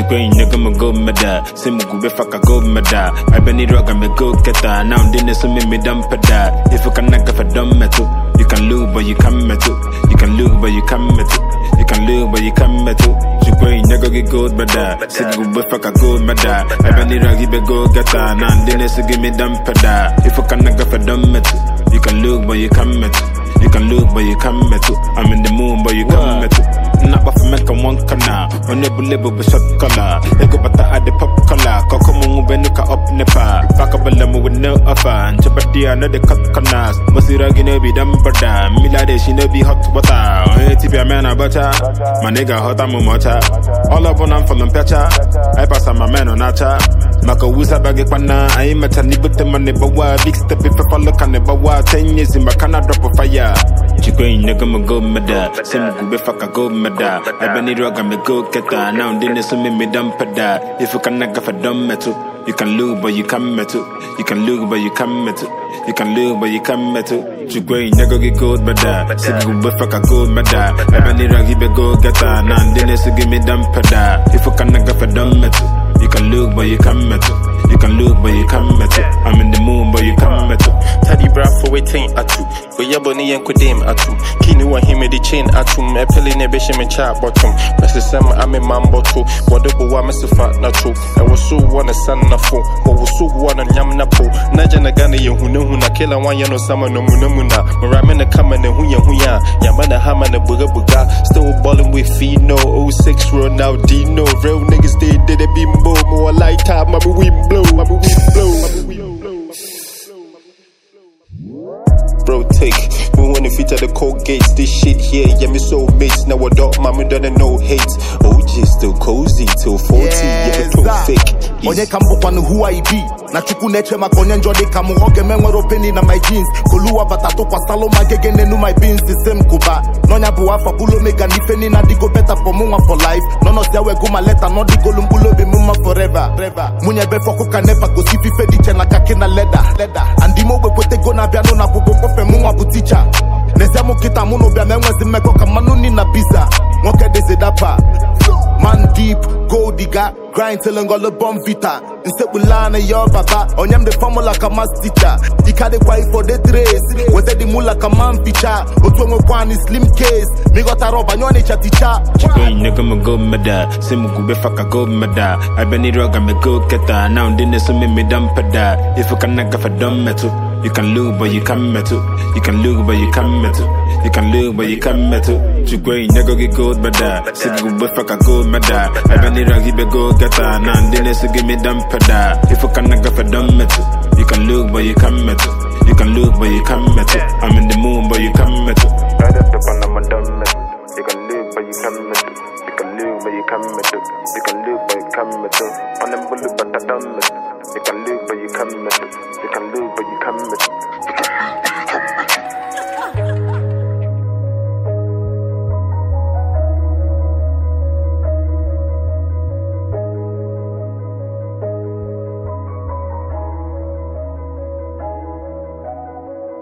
Chikwe nigga me go mada. Simu gube faka go mada. I been it rock me go keta. Now dinner so me dump da. If you can naga for dumb metal, you can lose but you can metal. You can lose but you can metal. You can lose but you can metal. Chikwe nigga get gold mada. Simu gube faka go mada. I been it rock be go keta. Now dinner so give me dump da. If you can naga for dumb metal, you can lose but you can metal. You can look, but you can't metal. I'm in the moon, but you can't metal. Not but for make one canal. When you believe with shot color. They go but at the pop color. Kokomu benuka up nepa. Pakabalamu with no offer. And Chapati another cut canals. Masira gonna be dumb brother. Milade she no be hot water. Tibia man a butter. My nigga hot amu mocha. All up on I'm from Pecha. I pass on my man on Acha. Maka wusa bagi pana. I ain't met a nibute money but what big step if I follow can never what 10 years in my can drop a fire. Chikwe nigga me go mada. Simu gube faka go mada. I been it rock me go keta. Now dinner so me dump da. If you can naga for dumb metal, you can lose but you can metal. You can lose but you can metal. You can lose but you can metal. Chikwe nigga get gold mada. Simu gube faka go mada. I been it rock me go keta. Now dinner so give me dump da. If you can naga for dumb metal, you can lose but you can metal. You can look but you can't metal. I'm in the moon but you can't metal. Taddy bra for waiting atu. We yaboni and kudem atu. Kinu wa him the chain atum. Epeli ne beshe me chat bottom. Press some I'm a man bottle. Whatever wa Mr. Fat Nacho. I was so one a son na fo. Or was so one and yam na po. Naja na gana ye huna kila one yano sama no munamuna. Maramena kama ne huya. Yamana hama na buga buga. Still ballin' with Fino. 06 Ronaldinho. Real niggas they did a bimbo. More light time, I'm a wind blow. Bro, take we wanna feature the cold gates. This shit here, yeah, me so mates. Now what up, mama done no hate. OG still cozy till 40, yeah, me too fake. Onye kambu kwanu who I be. Na chuku neche makonye njode kamu hoge menwero penny na my jeans. Koluwa batato kwa salo magege nenu my beans. The same kuba. Nonya buwafa bulo mega nifeni na digo better for muma for life. Nono siyawe guma leta no digo lumbulo be muma forever. Munye befo kuka nepa go sifi fedi chena kakina leda. Andimo we kote go na biano na bugo kofe muma buticha. Nesemo kita muno bia menwezi meko kamanu ni na pizza. Mwoke dese dapa. Man deep, gold digger, grind till and got the bomb vita. Instead we learn a your baba. Onyam the formula like a mass teacher. The carry wife for the trace. Was the mula like a man feature. Otuongo kwani slim case. Me got a rob and you need teacher. Chikwe nigga me go mada. Simu gube faka go mada. I been it rock me go keta. Now dinner so me dump da. If you can naga for dumb metal, you can lose but you can metal. You can lose but you can metal. You can lose but you can metal. Chikwe nigga get gold mada. Simu gube faka go mada. I been it rock be go keta. Now dinner so give me dump da. If you can naga for dumb metal, you can lose but you can metal. You can lose but you can metal. I'm in the moon but you can metal. Right up on I'm a dumb metal. You can lose but you can metal. You can lose but you can metal. You can lose but you can metal. On them bullet but I dumb metal. You can lose but you can metal. You can lose but you can metal.